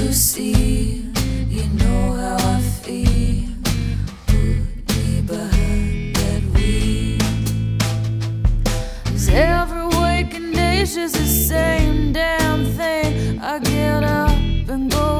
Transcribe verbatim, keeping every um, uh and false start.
you see, you know how I feel. Put me behind that wheel. 'Cause every waking day's just the same damn thing. I get up and go